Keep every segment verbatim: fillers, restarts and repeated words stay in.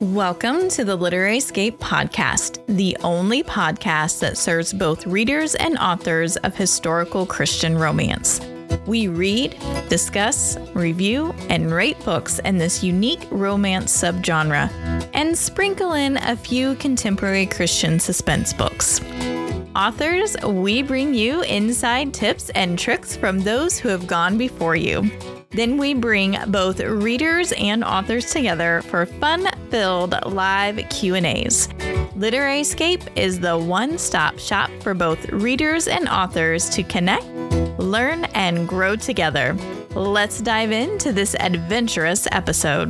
Welcome to the Literaryscape podcast, the only podcast that serves both readers and authors of historical Christian romance. We read, discuss, review, and rate books in this unique romance subgenre, and sprinkle in a few contemporary Christian suspense books. Authors, we bring you inside tips and tricks from those who have gone before you. Then we bring both readers and authors together for fun-filled live Q and A's. Literaryscape is the one-stop shop for both readers and authors to connect, learn, and grow together. Let's dive into this adventurous episode.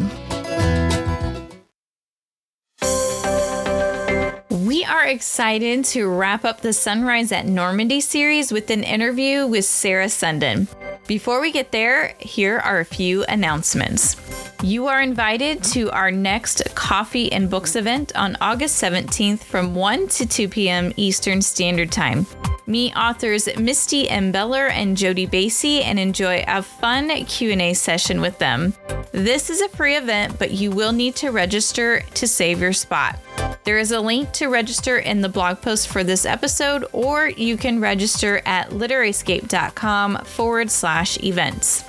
We are excited to wrap up the Sunrise at Normandy series with an interview with Sarah Sundin. Before we get there, here are a few announcements. You are invited to our next Coffee and Books event on August seventeenth from one to two p.m. Eastern Standard Time. Meet authors Misty M. Beller and Jody Basie and enjoy a fun Q and A session with them. This is a free event, but you will need to register to save your spot. There is a link to register in the blog post for this episode, or you can register at literaryscape.com forward slash events.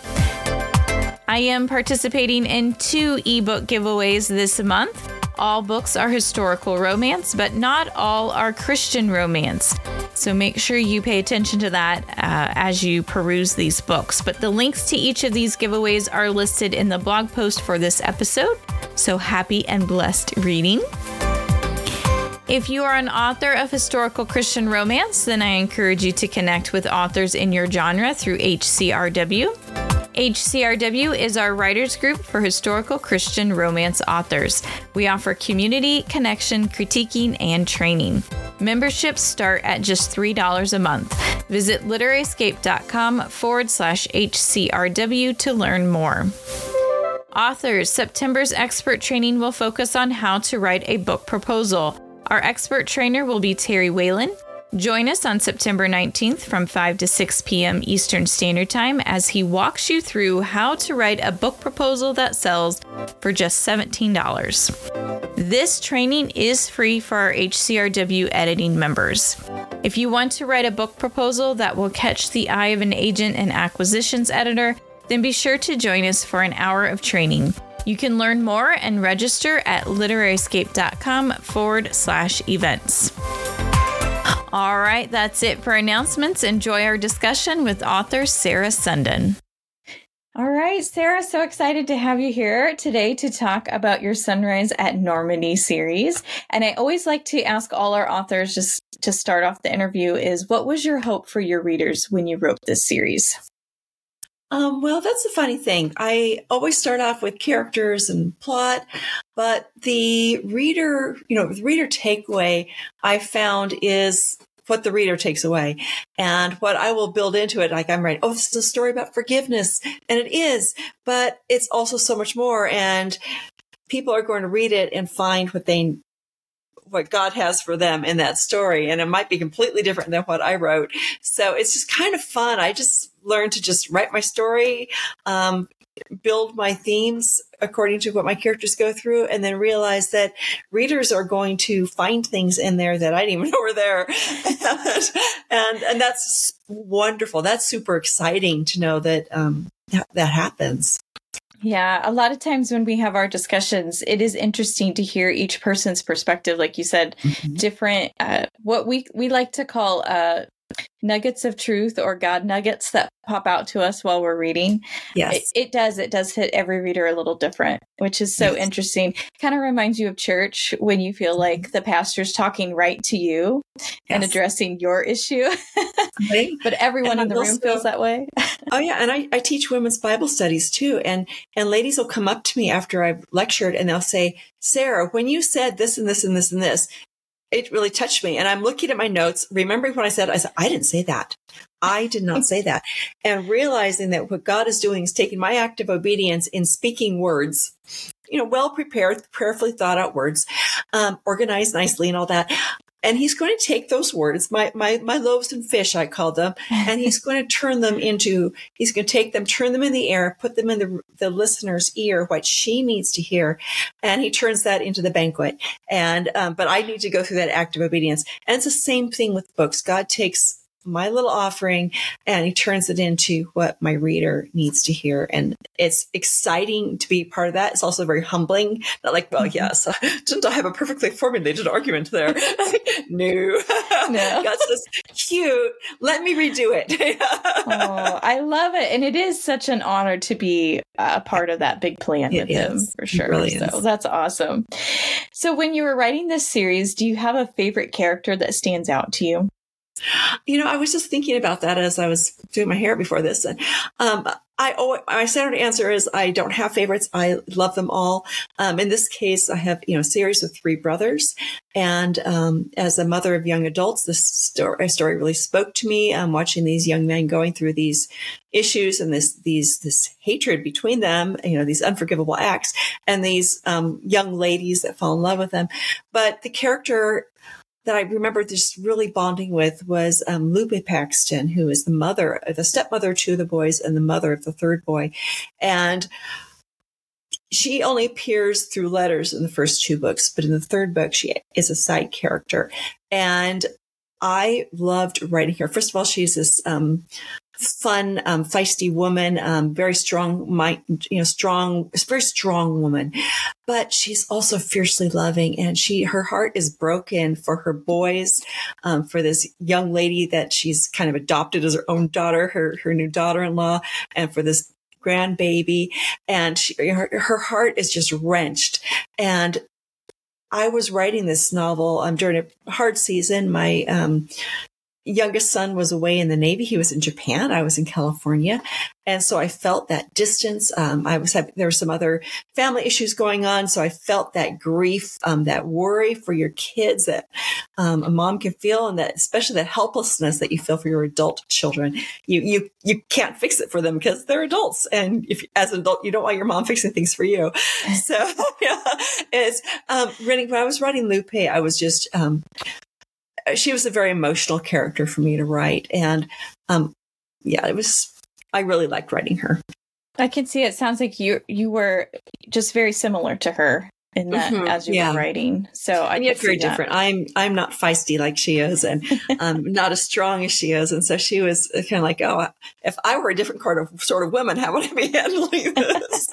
I am participating in two ebook giveaways this month. All books are historical romance, but not all are Christian romance. So make sure you pay attention to that uh, as you peruse these books. But the links to each of these giveaways are listed in the blog post for this episode. So happy and blessed reading. If you are an author of historical Christian romance, then I encourage you to connect with authors in your genre through H C R W. H C R W is our writers group for historical Christian romance authors. We offer community, connection, critiquing, and training. Memberships start at just three dollars a month. Visit literaryscape.com forward slash HCRW to learn more. Authors, September's expert training will focus on how to write a book proposal. Our expert trainer will be Terry Whalen. Join us on September nineteenth from five to six p.m. Eastern Standard Time as he walks you through how to write a book proposal that sells for just seventeen dollars. This training is free for our H C R W editing members. If you want to write a book proposal that will catch the eye of an agent and acquisitions editor, then be sure to join us for an hour of training. You can learn more and register at literaryscape.com forward slash events. All right, that's it for announcements. Enjoy our discussion with author Sarah Sundin. All right, Sarah, so excited to have you here today to talk about your Sunrise at Normandy series. And I always like to ask all our authors, just to start off the interview, is what was your hope for your readers when you wrote this series? Um, well, that's a funny thing. I always start off with characters and plot, but the reader, you know, the reader takeaway I found is what the reader takes away and what I will build into it. Like I'm writing, oh, this is a story about forgiveness. And it is, but it's also so much more. And people are going to read it and find what they what God has for them in that story. And it might be completely different than what I wrote. So it's just kind of fun. I just learned to just write my story, um, build my themes according to what my characters go through, and then realize that readers are going to find things in there that I didn't even know were there. and, and, and that's wonderful. That's super exciting to know that, um, that, that happens. Yeah, a lot of times when we have our discussions, it is interesting to hear each person's perspective. Like you said, mm-hmm. different, uh, what we, we like to call uh, nuggets of truth or God nuggets that pop out to us while we're reading. Yes. It, it does. It does hit every reader a little different, which is so yes. interesting. Kind of reminds you of church when you feel like the pastor's talking right to you yes. and addressing your issue. Right. But everyone in the room also, feels that way. Oh, yeah. And I, I teach women's Bible studies, too. And, and ladies will come up to me after I've lectured and they'll say, Sarah, when you said this and this and this and this, it really touched me. And I'm looking at my notes, remembering what I said. I said, I didn't say that. I did not say that. And realizing that what God is doing is taking my act of obedience in speaking words, you know, well prepared, prayerfully thought out words, um, organized nicely and all that. and he's going to take those words, my, my, my loaves and fish, I call them, and he's going to turn them into, he's going to take them, turn them in the air, put them in the, the listener's ear, what she needs to hear. And he turns that into the banquet. And, um, but I need to go through that act of obedience. And it's the same thing with books. God takes my little offering and he turns it into what my reader needs to hear. And it's exciting to be part of that. It's also very humbling. Not like, well, yes, didn't I have a perfectly formulated argument there? No. No. God's just cute. Let me redo it. Oh, I love it. And it is such an honor to be a part of that big plan with him, for sure. Really so is. That's awesome. So when you were writing this series, do you have a favorite character that stands out to you? You know, I was just thinking about that as I was doing my hair before this. And um, I always, my standard answer is I don't have favorites. I love them all. Um, in this case, I have, you know, a series of three brothers. And um, as a mother of young adults, this story, story really spoke to me. Um, watching these young men going through these issues and this these this hatred between them, you know, these unforgivable acts, and these um, young ladies that fall in love with them. But the character that I remember just really bonding with was um, Lupe Paxton, who is the mother, the stepmother to the boys and the mother of the third boy. And she only appears through letters in the first two books, but in the third book, she is a side character. And I loved writing her. First of all, she's this um, fun, um, feisty woman, um, very strong, mind, you know, strong, very strong woman, but she's also fiercely loving. And she, her heart is broken for her boys, um, for this young lady that she's kind of adopted as her own daughter, her, her new daughter-in-law, and for this grandbaby. And she, her, her heart is just wrenched. And I was writing this novel um, during a hard season. My, um, youngest son was away in the Navy. He was in Japan. I was in California. And so I felt that distance. Um, I was, there were some other family issues going on. So I felt that grief, um, that worry for your kids that, um, a mom can feel, and that, especially that helplessness that you feel for your adult children. You, you, you can't fix it for them because they're adults. And if, as an adult, you don't want your mom fixing things for you. So, yeah, it's, um, when I was writing Lupe, I was just, um, she was a very emotional character for me to write. And, um, yeah, it was, I really liked writing her. I can see it sounds like you, you were just very similar to her in that mm-hmm. as you yeah. were writing. So I and yet very different. I'm, I'm not feisty like she is, and um, not as strong as she is. And so she was kind of like, oh, if I were a different sort of, sort of woman, how would I be handling this?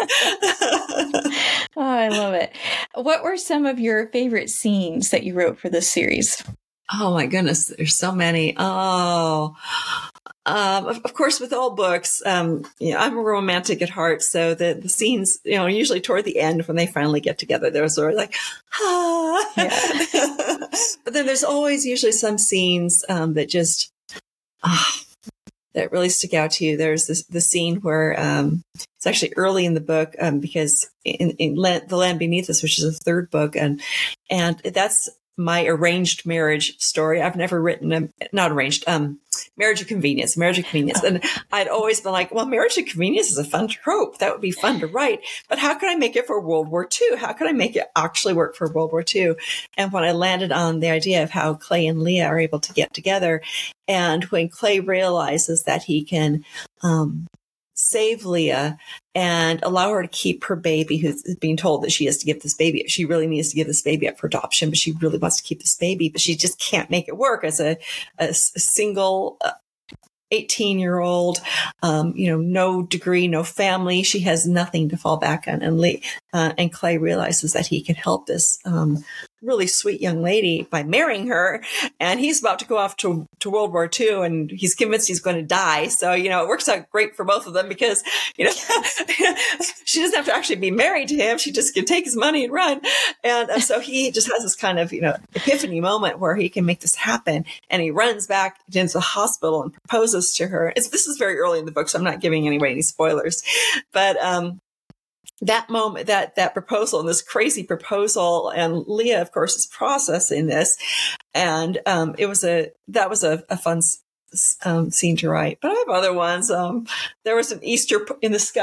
Oh, I love it. What were some of your favorite scenes that you wrote for this series? Oh my goodness, there's so many. Oh, um, of, of course, with all books, um, you know, I'm a romantic at heart. So the, the scenes, you know, usually toward the end when they finally get together, they're sort of like, ah. Yeah. But then there's always usually some scenes um, that just, ah, that really stick out to you. There's this, the scene where um, it's actually early in the book um, because in, in Land, The Land Beneath Us, which is the third book, and and that's my arranged marriage story. I've never written a, not arranged, um, marriage of convenience, marriage of convenience. And I'd always been like, well, marriage of convenience is a fun trope. That would be fun to write, but how can I make it for World War Two? How can I make it actually work for World War Two? And when I landed on the idea of how Clay and Leah are able to get together, and when Clay realizes that he can, um, save Leah and allow her to keep her baby, who's being told that she has to give this baby. She really needs to give this baby up for adoption, but she really wants to keep this baby, but she just can't make it work as a, a, a single eighteen year old, um, you know, no degree, no family. She has nothing to fall back on. And Lee, uh, and Clay realizes that he can help this, um, really sweet young lady by marrying her. And he's about to go off to, to World War Two, and he's convinced he's going to die. So, you know, it works out great for both of them because, you know, she doesn't have to actually be married to him. She just can take his money and run. And uh, so he just has this kind of, you know, epiphany moment where he can make this happen. And he runs back into the hospital and proposes to her. It's, this is very early in the book, so I'm not giving away any spoilers, but, um, that moment, that, that proposal and this crazy proposal, and Leah, of course, is processing this. And, um, it was a, that was a, a fun, um, scene to write, but I have other ones. Um, there was an Easter in the sky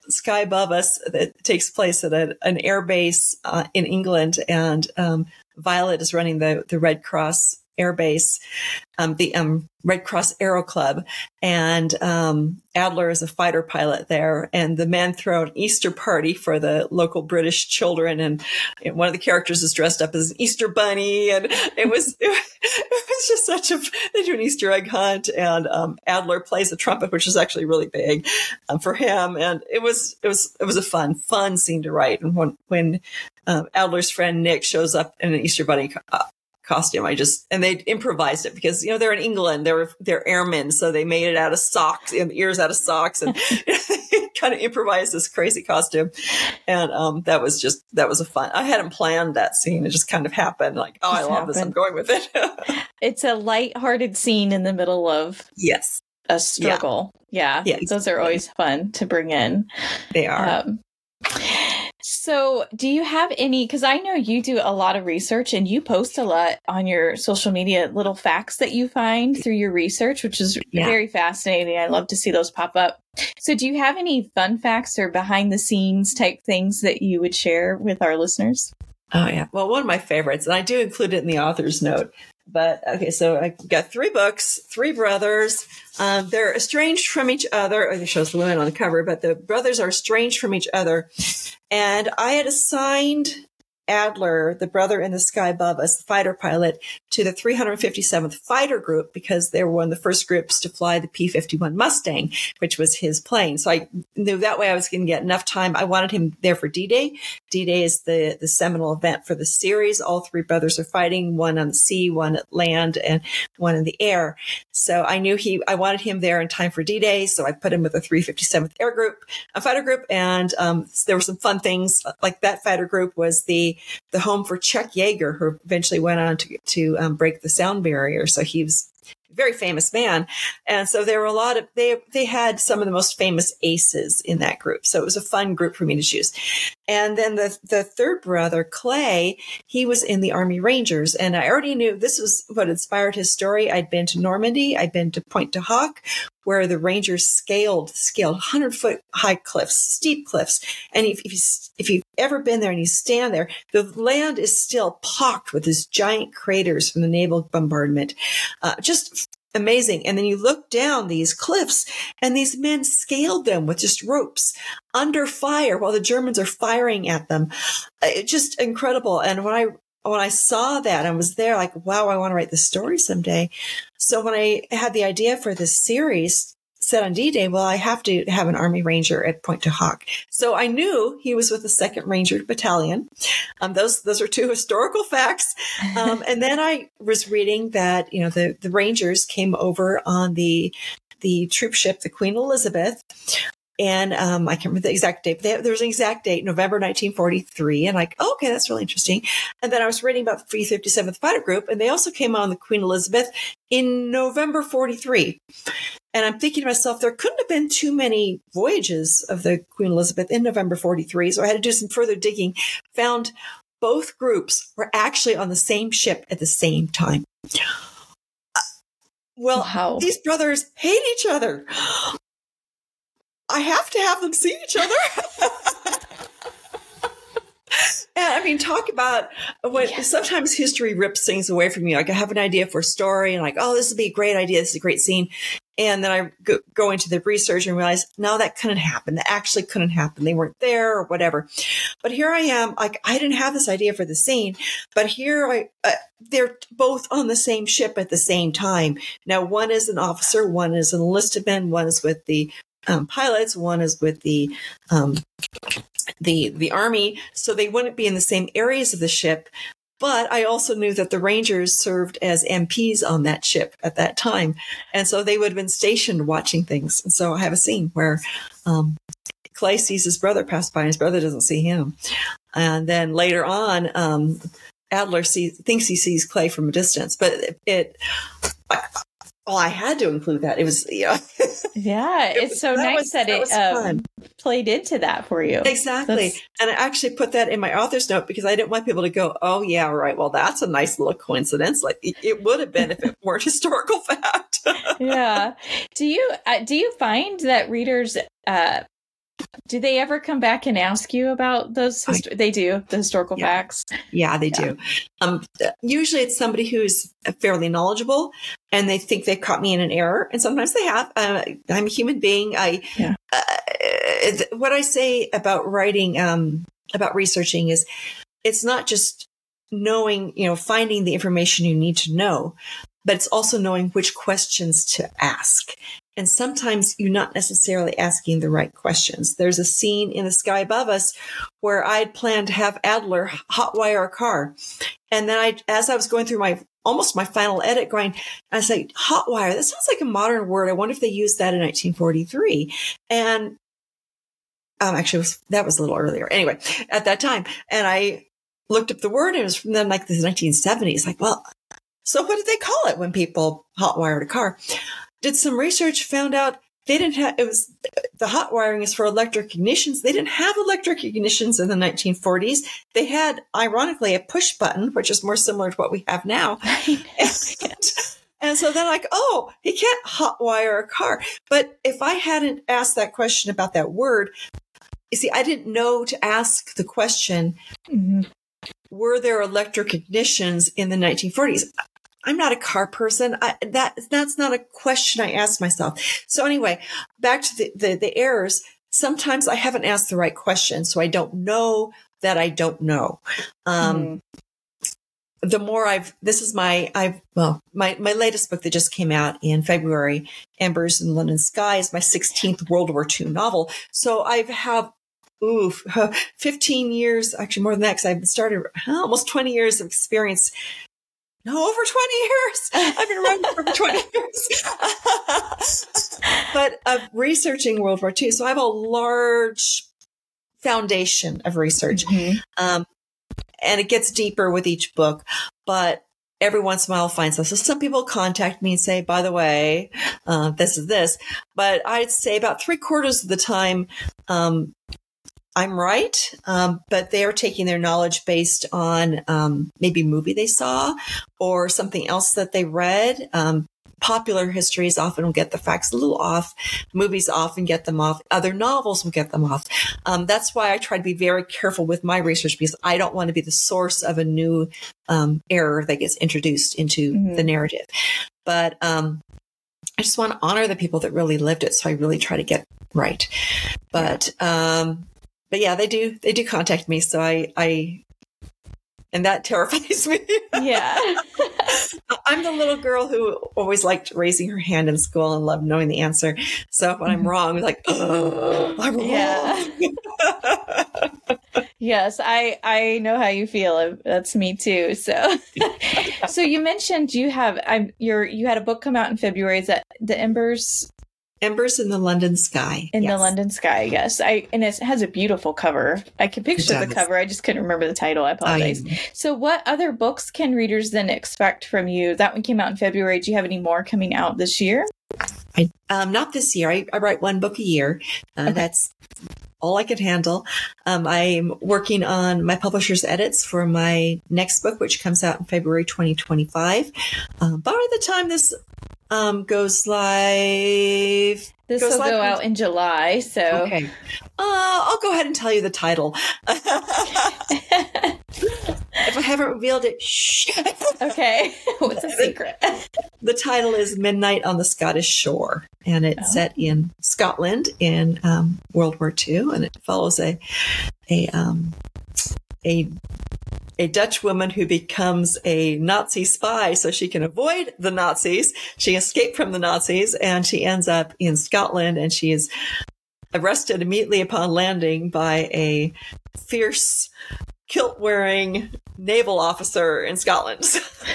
Sky Above Us that takes place at a, an air base uh, in England, and um, Violet is running the the Red Cross Air Base, um, the um, Red Cross Aero Club, and um, Adler is a fighter pilot there. And the men throw an Easter party for the local British children, and you know, one of the characters is dressed up as an Easter bunny, and it was it, was just such a. They do an Easter egg hunt, and um, Adler plays the trumpet, which is actually really big um, for him, and it was it was it was a fun fun scene to write. And when when um, Adler's friend Nick shows up in an Easter bunny Uh, costume. I just, and they improvised it because, you know, they're in England, they're, they're airmen. So they made it out of socks and ears out of socks and kind of improvised this crazy costume. And, um, that was just, that was a fun, I hadn't planned that scene. It just kind of happened like, oh, Just I love happened. this. I'm going with it. It's a lighthearted scene in the middle of Yes. a struggle. Yeah. Yeah, Those are always fun to bring in. They are. Um, so do you have any, because I know you do a lot of research and you post a lot on your social media, little facts that you find through your research, which is Yeah. very fascinating. I love to see those pop up. So do you have any fun facts or behind the scenes type things that you would share with our listeners? Oh yeah. Well, one of my favorites, and I do include it in the author's note. But okay, so I got three books, three brothers. Um, they're estranged from each other. It shows the women on the cover, but the brothers are estranged from each other. And I had assigned Adler, the brother in the Sky Above Us, the fighter pilot, to the three hundred fifty-seventh Fighter Group because they were one of the first groups to fly the P fifty-one Mustang, which was his plane. So I knew that way I was going to get enough time. I wanted him there for D-Day. D-Day is the, the seminal event for the series. All three brothers are fighting, one on the sea, one at land, and one in the air. So I knew he, I wanted him there in time for D-Day. So I put him with the three hundred fifty-seventh Air Group, a fighter group. And um, there were some fun things like that fighter group was the the home for Chuck Yeager, who eventually went on to, to um, break the sound barrier. So he was a very famous man. And so there were a lot of, they, they had some of the most famous aces in that group. So it was a fun group for me to choose. And then the, the third brother, Clay, he was in the Army Rangers. And I already knew this was what inspired his story. I'd been to Normandy. I'd been to Pointe du Hoc, where the Rangers scaled, scaled hundred foot high cliffs, steep cliffs. And if, if you, if you've ever been there and you stand there, the land is still pocked with these giant craters from the naval bombardment. Uh, just amazing. And then you look down these cliffs and these men scaled them with just ropes under fire while the Germans are firing at them. It's just incredible. And when I, when I saw that, I was there like, wow, I want to write this story someday. So when I had the idea for this series set on D-Day, well, I have to have an Army Ranger at Pointe du Hoc. So I knew he was with the second Ranger Battalion. Um, those those are two historical facts. Um, and then I was reading that, you know, the, the Rangers came over on the the troop ship, the Queen Elizabeth. And um, I can't remember the exact date, but they, there was an exact date, November nineteen forty-three. And like, oh, okay, that's really interesting. And then I was reading about the three hundred fifty-seventh Fighter Group, and they also came on the Queen Elizabeth in November forty-three. And I'm thinking to myself, there couldn't have been too many voyages of the Queen Elizabeth in November forty-three. So I had to do some further digging, found both groups were actually on the same ship at the same time. Well, Wow. These brothers hate each other. I have to have them see each other. And I mean, talk about when Yeah. sometimes history rips things away from you. Like I have an idea for a story and like, oh, this would be a great idea. This is a great scene. And then I go, go into the research and realize, no, that couldn't happen. That actually couldn't happen. They weren't there or whatever. But here I am, like, I didn't have this idea for the scene, but here I, uh, they're both on the same ship at the same time. Now, one is an officer, one is an enlisted man, one is with the um, pilots, one is with the, um, the, the army. So they wouldn't be in the same areas of the ship. But I also knew that the Rangers served as M Ps on that ship at that time. And so they would have been stationed watching things. And so I have a scene where um, Clay sees his brother pass by and his brother doesn't see him. And then later on, um, Adler sees, thinks he sees Clay from a distance. But it, it I, well, I had to include that. It was, you know. Yeah, It it's was- so that nice was- that, that it was um, fun. played into that for you. Exactly. That's- And I actually put that in my author's note because I didn't want people to go, oh, yeah, right. Well, that's a nice little coincidence. Like it, it would have been if it weren't historical fact. Yeah. Do you uh, do you find that readers uh, Do they ever come back and ask you about those? Hist- I, they do, the historical yeah. facts. Yeah, they yeah. do. Um, usually it's somebody who's fairly knowledgeable and they think they've caught me in an error. And sometimes they have. Uh, I'm a human being. I, yeah. uh, what I say about writing, um, about researching is it's not just knowing, you know, finding the information you need to know, but it's also knowing which questions to ask. And sometimes you're not necessarily asking the right questions. There's a scene in The Sky Above Us where I'd planned to have Adler hotwire a car. And then I, as I was going through my, almost my final edit going, I say, hotwire, that sounds like a modern word. I wonder if they used that in nineteen forty-three. And, um, actually it was, that was a little earlier. Anyway, at that time. And I looked up the word and it was from then like the nineteen seventies. Like, well, so what did they call it when people hotwired a car? Did some research, found out they didn't have, it was, the hot wiring is for electric ignitions. They didn't have electric ignitions in the nineteen forties. They had, ironically, a push button, which is more similar to what we have now. and, and so then like, oh, he can't hot wire a car. But if I hadn't asked that question about that word, you see, I didn't know to ask the question, mm-hmm. were there electric ignitions in the nineteen forties? I'm not a car person. I, that that's not a question I asked myself. So anyway, back to the, the, the errors. Sometimes I haven't asked the right question, so I don't know that I don't know. Um, mm. The more I've, this is my, I've, well, my, my latest book that just came out in February, Embers in the London Sky, is my sixteenth World War Two novel. So I've have Ooh, fifteen years, actually more than that, because I've started almost twenty years of experience. No, over twenty years. I've been writing for over twenty years. But of researching World War Two. So I have a large foundation of research. Mm-hmm. Um, and it gets deeper with each book. But every once in a while I'll find stuff. So some people contact me and say, by the way, uh, this is this. But I'd say about three quarters of the time, um, I'm right, um, but they are taking their knowledge based on um, maybe a movie they saw or something else that they read. Um, popular histories often will get the facts a little off. Movies often get them off. Other novels will get them off. Um, that's why I try to be very careful with my research, because I don't want to be the source of a new um, error that gets introduced into mm-hmm. the narrative. But um, I just want to honor the people that really lived it, so I really try to get right. But um But yeah, they do, they do contact me. So I, I, and that terrifies me. Yeah. I'm the little girl who always liked raising her hand in school and loved knowing the answer. So when I'm wrong, it's like, oh, I'm wrong. Yeah. Yes, I, I know how you feel. That's me too. So, so you mentioned you have, I'm, you're, you had a book come out in February. Is that The Embers? Embers in the London Sky. In yes. the London Sky, yes. I and it has a beautiful cover. I can picture the cover. I just couldn't remember the title. I apologize. I, so what other books can readers then expect from you? That one came out in February. Do you have any more coming out this year? I um, not this year. I, I write one book a year. Uh, okay. That's all I could handle. Um, I'm working on my publisher's edits for my next book, which comes out in February twenty twenty-five. Um, by the time this Um, goes live. This goes will live go in, out in July, so. Okay. Uh, I'll go ahead and tell you the title. If I haven't revealed it, shh. Okay. What's the secret? The title is Midnight on the Scottish Shore, and it's oh. set in Scotland in um, World War Two, and it follows a a um, a a Dutch woman who becomes a Nazi spy so she can avoid the Nazis. She escaped from the Nazis, and she ends up in Scotland, and she is arrested immediately upon landing by a fierce kilt-wearing naval officer in Scotland.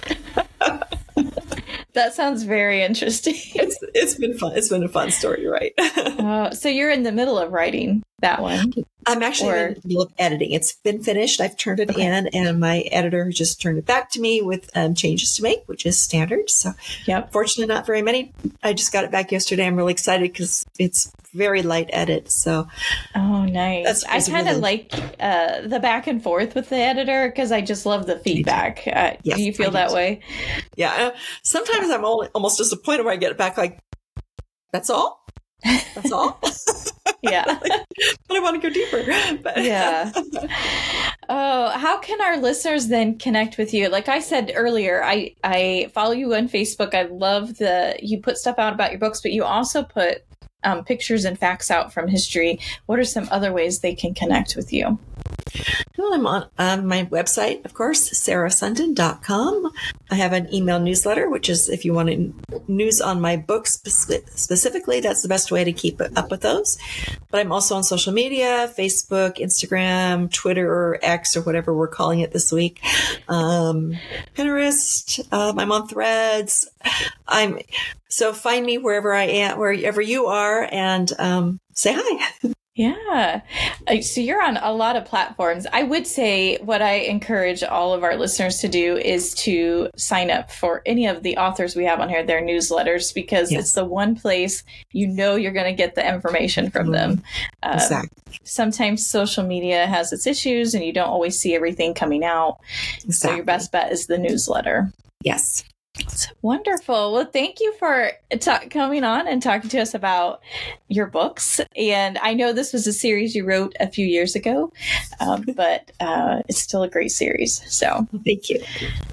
That sounds very interesting. It's it's been fun. It's been a fun story, right? uh, so you're in the middle of writing that one. I'm actually or... in the middle of editing. It's been finished. I've turned it okay. in, and my editor just turned it back to me with um, changes to make, which is standard. So, yep. Fortunately, not very many. I just got it back yesterday. I'm really excited because it's very light edit. So, oh, nice. That's, that's I kind of really... like uh, the back and forth with the editor because I just love the feedback. Uh, yes, do you feel that way? Yeah. Uh, sometimes I'm only, almost disappointed when I get it back. Like, that's all. That's all. Yeah. Like, but I want to go deeper. But, yeah. Oh, how can our listeners then connect with you? Like I said earlier, I, I follow you on Facebook. I love the, you put stuff out about your books, but you also put um, pictures and facts out from history. What are some other ways they can connect with you? Well, I'm on, on my website, of course, sarah sundin dot com. I have an email newsletter, which is if you want news on my books spe- specifically, that's the best way to keep up with those. But I'm also on social media, Facebook, Instagram, Twitter, or X, or whatever we're calling it this week. Um, Pinterest. Um, I'm on Threads. I'm so find me wherever I am, wherever you are, and um, say hi. Yeah. So you're on a lot of platforms. I would say what I encourage all of our listeners to do is to sign up for any of the authors we have on here, their newsletters, because yes. it's the one place you know you're going to get the information from mm-hmm. them. Um, exactly. Sometimes social media has its issues and you don't always see everything coming out. Exactly. So your best bet is the newsletter. Yes. It's wonderful. Well, thank you for ta- coming on and talking to us about your books. And I know this was a series you wrote a few years ago, um, but uh, it's still a great series. So thank you.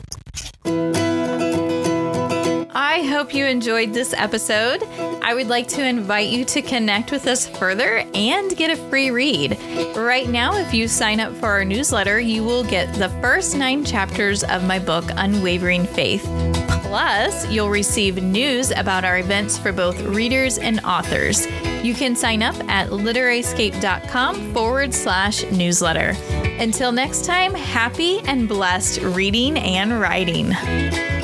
I hope you enjoyed this episode. I would like to invite you to connect with us further and get a free read. Right now, if you sign up for our newsletter, you will get the first nine chapters of my book, Unwavering Faith. Plus, you'll receive news about our events for both readers and authors. You can sign up at literaryscape.com forward slash newsletter. Until next time, happy and blessed reading and writing.